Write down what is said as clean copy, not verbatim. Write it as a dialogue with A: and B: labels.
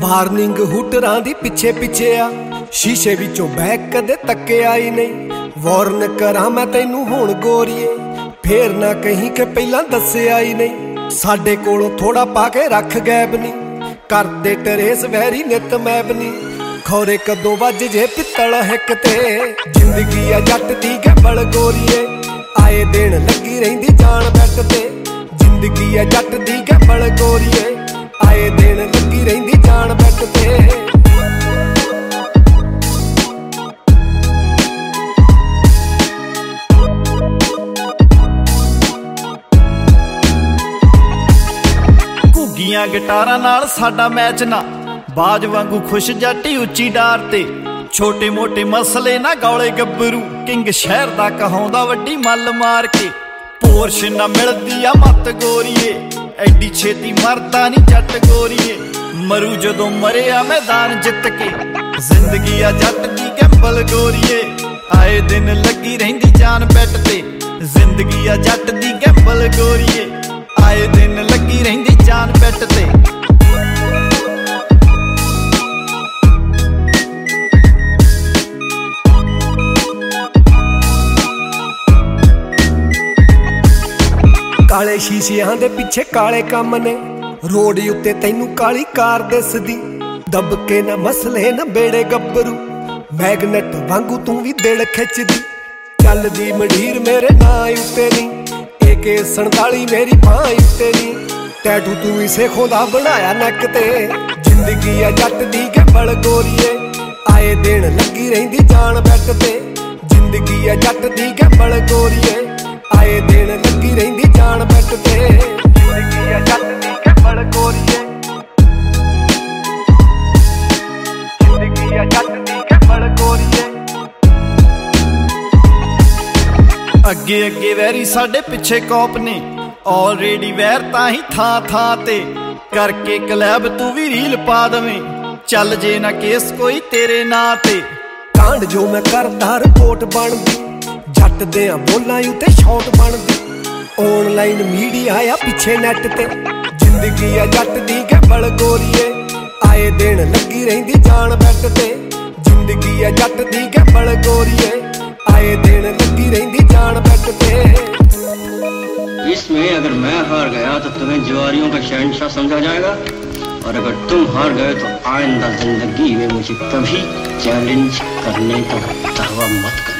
A: Warning ਹੂਟਰਾਂ ਦੀ ਪਿੱਛੇ ਪਿੱਛੇ ਆ, ਸ਼ੀਸ਼ੇ ਵਿੱਚੋਂ ਬੈਕ ਕਦੇ ਤੱਕਿਆ ਹੀ ਨਹੀਂ। ਵਾਰਨ ਕਰਾਂ ਮੈਂ ਤੈਨੂੰ ਹੁਣ ਗੋਰੀਏ, ਫੇਰ ਨਾ ਕਹੀਂ ਕਿ ਪਹਿਲਾਂ ਦੱਸਿਆ ਹੀ ਨਹੀਂ। ਸਾਡੇ ਕੋਲੋਂ ਥੋੜਾ ਪਾ ਕੇ ਰੱਖ ਗੈਬ ਨੀ, ਕਰਦੇ ਟਰੇਸ ਵੈਰੀ ਨਿਤ ਮੈਬ ਨੀ। ਖੌਰੇ ਕਦੋਂ ਵੱਜ ਜੇ ਪਿੱਤਲ ਹਿੱਕ ਤੇ, ਜ਼ਿੰਦਗੀ ਆ ਜੱਟ ਦੀ ਗੈਬਲ ਗੋਰੀਏ, ਆਏ ਦਿਨ ਲੱਗੀ ਰਹਿੰਦੀ ਜਾਨ ਬੈਠ ਤੇ। ਜ਼ਿੰਦਗੀ ਆ ਜੱਟ ਦੀ ਗੈਬਲ ਗੋਰੀਏ, ਆਏ ਦਿਨ ਲੱਗੀ ਰਹਿੰਦੀ ਜਾਨ ਬੈਠ ਤੇ।
B: ਘੁੱਗੀਆਂ ਗਿਟਾਰਾਂ ਨਾਲ ਸਾਡਾ ਮੈਚ ਨਾ, ਬਾਜ ਵਾਂਗੂ ਖੁਸ਼ ਜਾਟੀ ਉੱਚੀ ਡਾਰ ਤੇ। ਛੋਟੇ ਮੋਟੇ ਮਸਲੇ ਨਾ ਗੌਲੇ ਗੱਭਰੂ, ਕਿੰਗ ਸ਼ਹਿਰ ਦਾ ਕਹਾਉਂਦਾ ਵੱਡੀ ਮੱਲ ਮਾਰ ਕੇ। ਪੋਰਸ਼ ਨਾ ਮਿਲਦੀ ਆ ਮੱਤ ਗੋਰੀਏ, ਐਡੀ ਛੇਤੀ ਮਰਦਾ ਨੀ ਜੱਟ ਗੋਰੀਏ। ਮਰੂ ਜਦੋਂ ਮਰਿਆ ਮੈਦਾਨ ਜਿੱਤ ਕੇ, ਜ਼ਿੰਦਗੀ ਆ ਜੱਟ ਦੀ ਗੈਂਬਲ ਗੋਰੀਏ, ਆਏ ਦਿਨ ਲੱਗੀ ਰਹਿੰਦੀ ਜਾਨ ਬੈਠ ਤੇ। ਜ਼ਿੰਦਗੀ ਆ ਜੱਟ ਦੀ ਗੈਂਬਲ ਗੋਰੀਏ, ਆਏ ਦਿਨ ਲੱਗੀ ਰਹਿੰਦੀ ਜਾਨ ਬੈਠ ਤੇ।
A: ਕਾਲੇ ਸ਼ੀਸ਼ਿਆਂ ਦੇ ਪਿੱਛੇ ਕਾਲੇ ਕੰਮ ਨੇ, ਰੋਡ ਉੱਤੇ ਤੈਨੂੰ ਕਾਲੀ ਕਾਰ ਦਿਸਦੀ। ਦੱਬ ਕੇ ਨਾ ਮਸਲੇ ਨਾ ਬੇੜੇ ਗੱਭਰੂ, ਮੈਗਨੇਟ ਵਾਂਗੂ ਤੂੰ ਵੀ ਦਿਲ ਖਿੱਚਦੀ। ਚੱਲਦੀ ਮੰਡੀਰ ਮੇਰੇ ਨਾਂ ਉੱਤੇ ਨੀ, AK 47 ਮੇਰੀ ਬਾਂਹ ਉੱਤੇ ਨੀ। ਟੈਟੂ ਤੂੰ ਹੀ ਸੇਖੋਂ ਦਾ ਬਣਾਇਆ ਨੱਕ ਤੇ। ਜ਼ਿੰਦਗੀ ਆ ਜੱਟ ਦੀ ਗੈਬਲ ਗੋਰੀਏ, ਆਏ ਦਿਨ ਲੱਗੀ ਰਹਿੰਦੀ ਜਾਨ ਬੈਠ ਤੇ। ਜ਼ਿੰਦਗੀ ਆ ਜੱਟ ਦੀ ਗੈਬਲ ਗੋਰੀਏ, ਆਏ ਦਿਨ ਲੱਗੀ ਰਹਿੰਦੀ ਜਾਨ ਬੈਠ ਤੇ। ਜ਼ਿੰਦਗੀ ਆ ਜੱਟ ਦੀ ਗੈਬਲ ਗੋਰੀਏ, ਜ਼ਿੰਦਗੀ ਆ ਜੱਟ ਦੀ ਗੈਬਲ ਗੋਰੀਏ।
B: ਅੱਗੇ ਅੱਗੇ ਵੈਰੀ ਸਾਡੇ ਪਿੱਛੇ ਕੌਪ ਨੇ, ਆਲਰੇਡੀ ਵੈਰ ਤਾਂ ਹੀ ਥਾਂ ਥਾਂ ਤੇ। ਕਰਕੇ ਕਲੈਬ ਤੂੰ ਵੀ ਰੀਲ ਪਾ ਦਵੇਂ, ਚੱਲ ਜੇ ਨਾ ਕੇਸ ਕੋਈ ਤੇਰੇ ਨਾਂ ਤੇ।
A: ਕਾਂਡ ਜੋ ਮੈਂ ਕਰਦਾ ਰਿਪੋਰਟ ਬਣਦੀ, ਜੱਟ ਦੇ ਆ ਬੋਲਾਂ ਉੱਤੇ ਸ਼ੌਟ ਬਣਦੀ। ਆਨਲਾਈਨ ਮੀਡੀਆ ਆ ਪਿੱਛੇ ਨੈਟ ਤੇ। ਜ਼ਿੰਦਗੀ ਆ ਜੱਟ ਦੀ ਗੈਬਲ ਗੋਰੀਏ, ਆਏ ਦਿਨ ਲੱਗੀ ਰਹਿੰਦੀ ਜਾਨ ਬੈਠ ਤੇ। ਜ਼ਿੰਦਗੀ ਆ ਜੱਟ ਦੀ ਗੈਬਲ ਗੋਰੀਏ, आए दिन लगी रहती जान बैठ पे।
C: इसमें अगर मैं हार गया तो तुम्हें जुआरियों का शहंशाह समझा जाएगा, और अगर तुम हार गए तो आइंदा जिंदगी में मुझे कभी चैलेंज करने का दावा मत कर।